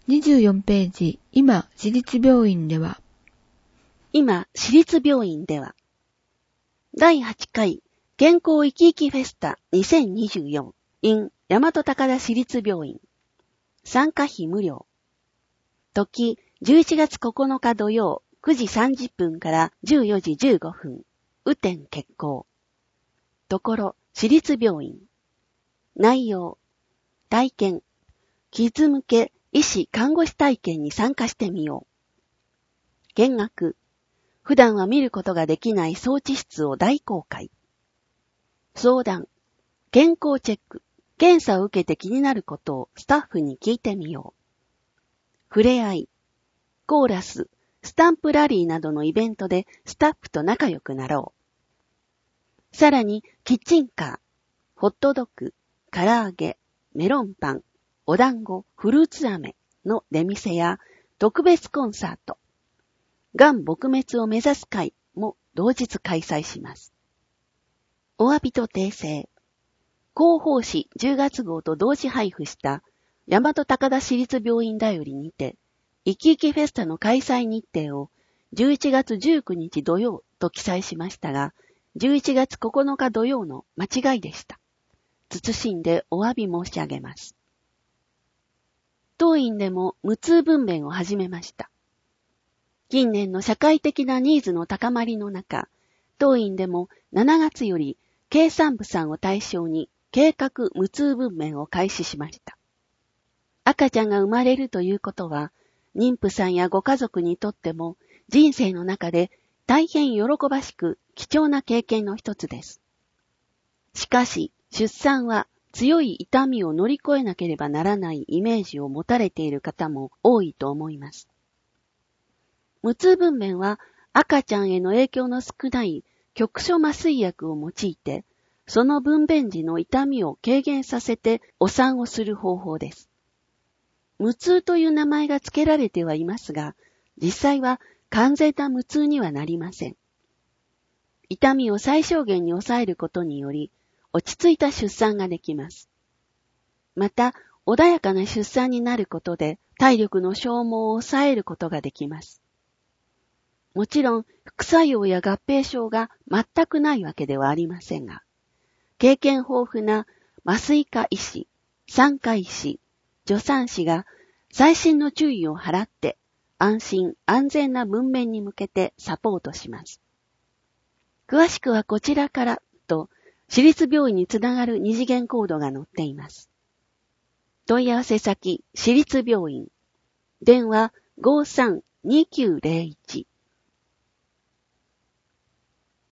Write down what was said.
24ページ、今、私立病院では。 今、私立病院では。第8回、健康生き生きフェスタ2024 in 大和高田市立病院。参加費無料。時、11月9日土曜9時30分から14時15分。雨天決行。ところ、市立病院。内容。体験。傷向け医師看護師体験に参加してみよう。見学。普段は見ることができない装置室を大公開。相談。健康チェック。検査を受けて気になることをスタッフに聞いてみよう。触れ合い。コーラス、スタンプラリーなどのイベントでスタッフと仲良くなろう。さらに、キッチンカー、ホットドッグ、唐揚げ、メロンパン、お団子、フルーツ飴の出店や特別コンサート、がん撲滅を目指す会も同日開催します。お詫びと訂正。広報誌10月号と同時配布した大和高田市立病院だよりにて、生き生きフェスタの開催日程を11月19日土曜と記載しましたが、11月9日土曜の間違いでした。謹んでお詫び申し上げます。当院でも無痛分娩を始めました。近年の社会的なニーズの高まりの中、当院でも7月より経産婦さんを対象に計画無痛分娩を開始しました。赤ちゃんが生まれるということは、妊婦さんやご家族にとっても人生の中で大変喜ばしく貴重な経験の一つです。しかし、出産は強い痛みを乗り越えなければならないイメージを持たれている方も多いと思います。無痛分娩は赤ちゃんへの影響の少ない局所麻酔薬を用いて、その分娩時の痛みを軽減させてお産をする方法です。無痛という名前が付けられてはいますが、実際は完全な無痛にはなりません。痛みを最小限に抑えることにより、落ち着いた出産ができます。また、穏やかな出産になることで、体力の消耗を抑えることができます。もちろん、副作用や合併症が全くないわけではありませんが、経験豊富な麻酔科医師、産科医師、助産師が細心の注意を払って安心安全な分娩に向けてサポートします。詳しくはこちらからと、市立病院につながる二次元コードが載っています。問い合わせ先、市立病院。電話 53-2901